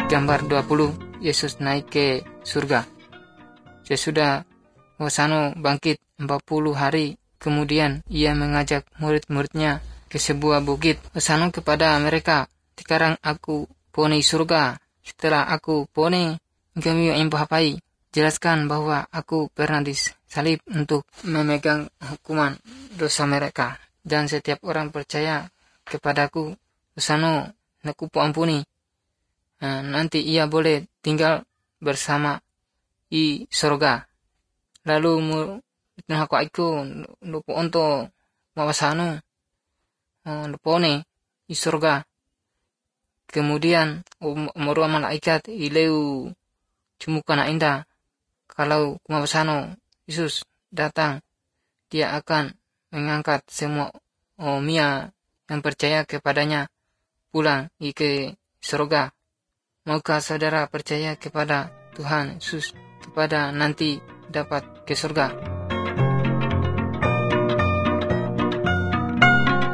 Gambar 20, Yesus naik ke surga. Sesudah Hosano bangkit 40 hari kemudian, ia mengajak murid-muridnya ke sebuah bukit. Hosano kepada mereka, "Sekarang aku poni surga. Setelah aku poni, kami empahapai. Jelaskan bahwa aku pernah disalib untuk memegang hukuman dosa mereka. Dan setiap orang percaya kepadaku, Hosano nakupo ampuni. Nanti ia boleh tinggal bersama di surga." Lalu aku lupo onto mawasano lupone di surga. Kemudian umur malaikat ileu cumukana indah. Kalau mawasano Yesus datang, dia akan mengangkat semua mia yang percaya kepadanya pulang ke surga. Maukah saudara percaya kepada Tuhan Yesus kepada nanti dapat ke surga?